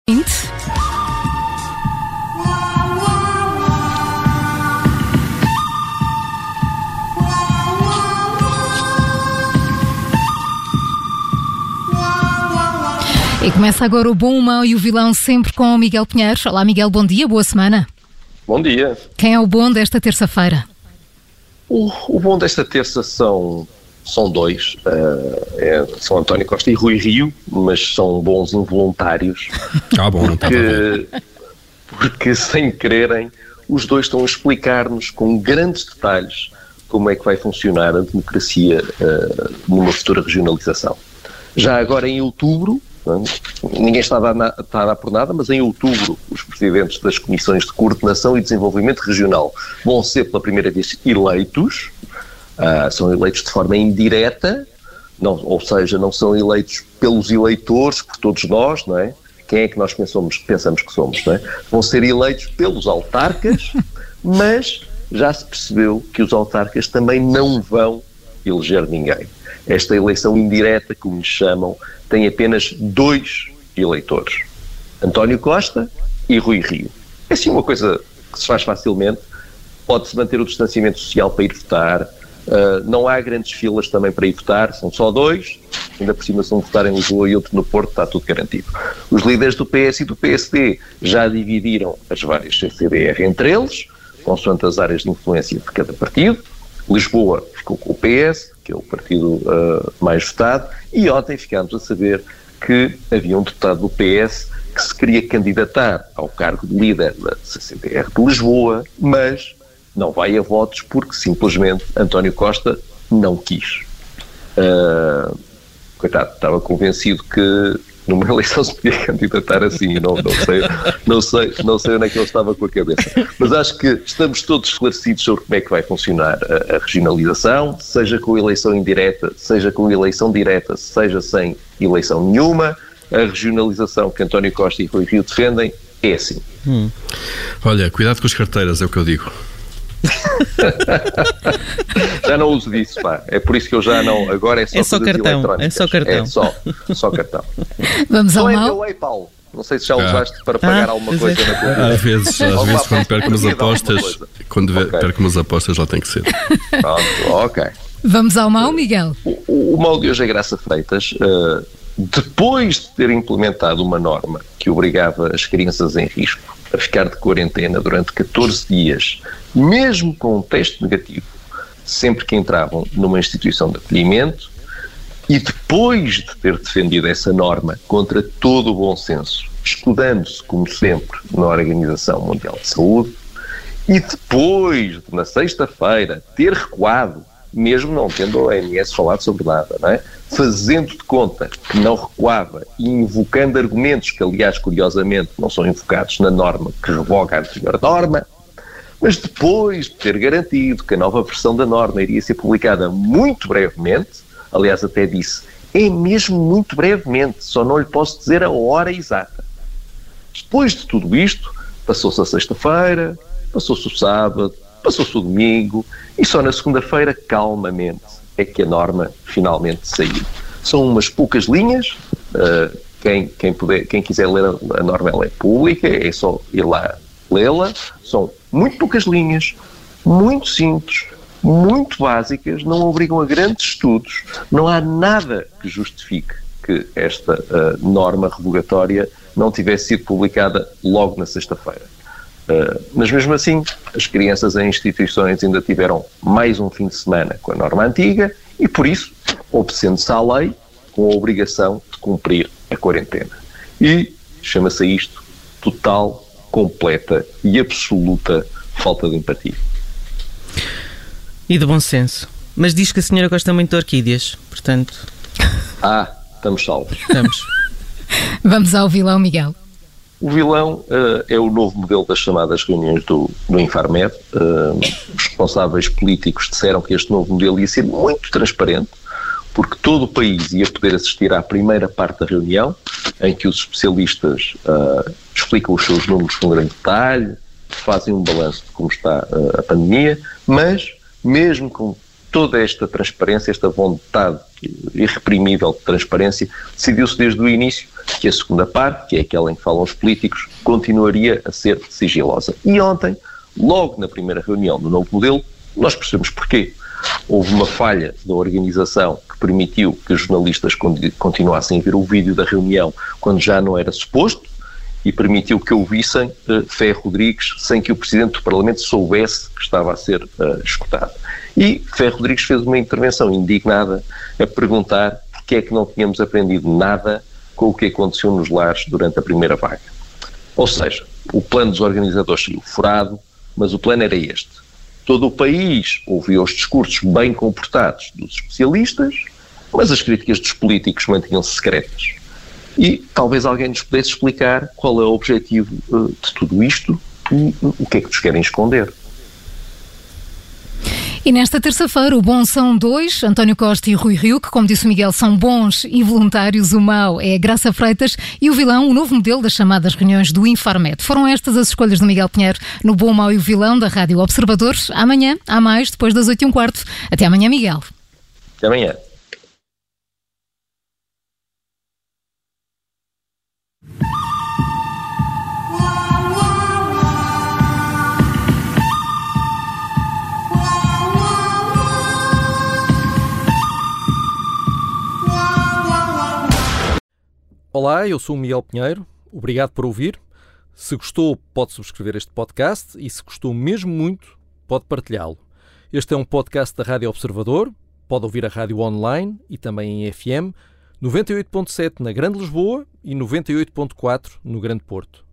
E começa agora o Bom, o Mau e o Vilão, sempre com o Miguel Pinheiro. Olá, Miguel, bom dia, boa semana. Bom dia. Quem é o bom desta terça-feira? O bom desta terça são dois, são António Costa e Rui Rio, mas são bons involuntários. Bom, não estava bem. Porque sem quererem, os dois estão a explicar-nos com grandes detalhes como é que vai funcionar a democracia numa futura regionalização. Já agora em outubro, ninguém está a dar por nada, mas em outubro os presidentes das comissões de coordenação e desenvolvimento regional vão ser pela primeira vez eleitos, são eleitos de forma indireta, ou seja, não são eleitos pelos eleitores, por todos nós, não é? Quem é que nós pensamos que somos, não é? Vão ser eleitos pelos autarcas, mas já se percebeu que os autarcas também não vão eleger ninguém. Esta eleição indireta, como lhe chamam, tem apenas 2 eleitores, António Costa e Rui Rio. É assim uma coisa que se faz facilmente, pode-se manter o distanciamento social para ir votar, não há grandes filas também para ir votar, são só 2, ainda por cima se um votar em Lisboa e outro no Porto, está tudo garantido. Os líderes do PS e do PSD já dividiram as várias CCDR entre eles, consoante as áreas de influência de cada partido. Lisboa ficou com o PS, que é o partido mais votado, e ontem ficámos a saber que havia um deputado do PS que se queria candidatar ao cargo de líder da CCDR de Lisboa, mas não vai a votos porque simplesmente António Costa não quis. Coitado, estava convencido que numa eleição se podia candidatar assim, não sei onde é que ele estava com a cabeça. Mas acho que estamos todos esclarecidos sobre como é que vai funcionar a regionalização, seja com eleição indireta, seja com eleição direta, seja sem eleição nenhuma. A regionalização que António Costa e Rui Rio defendem é assim. Olha, cuidado com as carteiras, é o que eu digo. Já não uso disso, pá. É por isso que eu já não. Agora é só cartão. É só cartão. É só cartão. Vamos ao mau. PayPal. Não sei se já usaste para pagar alguma coisa na tua vida. Às vezes quando perco umas apostas, já tem que ser. Pronto, ok. Vamos ao mau, Miguel. O mau de hoje é Graça Freitas. Depois de ter implementado uma norma que obrigava as crianças em risco a ficar de quarentena durante 14 dias, mesmo com um teste negativo, sempre que entravam numa instituição de acolhimento, e depois de ter defendido essa norma contra todo o bom senso, escudando-se, como sempre, na Organização Mundial de Saúde, e depois de, na sexta-feira, ter recuado, mesmo não tendo a OMS falado sobre nada, não é? Fazendo de conta que não recuava e invocando argumentos que, aliás, curiosamente, não são invocados na norma que revoga a anterior norma, mas depois de ter garantido que a nova versão da norma iria ser publicada muito brevemente, aliás, até disse, é mesmo muito brevemente, só não lhe posso dizer a hora exata. Depois de tudo isto, passou-se a sexta-feira, passou-se o sábado, passou-se o domingo, e só na segunda-feira, calmamente, é que a norma finalmente saiu. São umas poucas linhas, quem quiser ler a norma, ela é pública, é só ir lá lê-la. São muito poucas linhas, muito simples, muito básicas, não obrigam a grandes estudos, não há nada que justifique que esta norma revogatória não tivesse sido publicada logo na sexta-feira. Mas mesmo assim, as crianças em instituições ainda tiveram mais um fim de semana com a norma antiga e, por isso, obedecendo-se à lei, com a obrigação de cumprir a quarentena. E chama-se a isto total, completa e absoluta falta de empatia. E de bom senso. Mas diz que a senhora gosta muito de orquídeas, portanto... Estamos salvos. Estamos. Vamos ao vilão, Miguel. O vilão é o novo modelo das chamadas reuniões do Infarmed. Os responsáveis políticos disseram que este novo modelo ia ser muito transparente, porque todo o país ia poder assistir à primeira parte da reunião, em que os especialistas explicam os seus números com grande detalhe, fazem um balanço de como está a pandemia, mas mesmo com toda esta transparência, esta vontade irreprimível de transparência, decidiu-se desde o início que a segunda parte, que é aquela em que falam os políticos, continuaria a ser sigilosa. E ontem, logo na primeira reunião do novo modelo, nós percebemos porquê. Houve uma falha da organização que permitiu que os jornalistas continuassem a ver o vídeo da reunião quando já não era suposto, e permitiu que ouvissem Ferro Rodrigues sem que o Presidente do Parlamento soubesse que estava a ser escutado. E Ferro Rodrigues fez uma intervenção indignada a perguntar porque é que não tínhamos aprendido nada com o que aconteceu nos lares durante a primeira vaga. Ou seja, o plano dos organizadores saiu furado, mas o plano era este. Todo o país ouvia os discursos bem comportados dos especialistas, mas as críticas dos políticos mantinham-se secretas. E talvez alguém nos pudesse explicar qual é o objetivo de tudo isto e o que é que nos querem esconder. E nesta terça-feira o bom são dois, António Costa e Rui Rio, que, como disse o Miguel, são bons e voluntários. O mau é Graça Freitas e o vilão, o novo modelo das chamadas reuniões do Infarmed. Foram estas as escolhas do Miguel Pinheiro no Bom, Mau e o Vilão da Rádio Observadores. Amanhã há mais, depois das 8h15. Até amanhã, Miguel. Até amanhã. Olá, eu sou o Miguel Pinheiro, obrigado por ouvir. Se gostou, pode subscrever este podcast e se gostou mesmo muito, pode partilhá-lo. Este é um podcast da Rádio Observador, pode ouvir a rádio online e também em FM, 98.7 na Grande Lisboa e 98.4 no Grande Porto.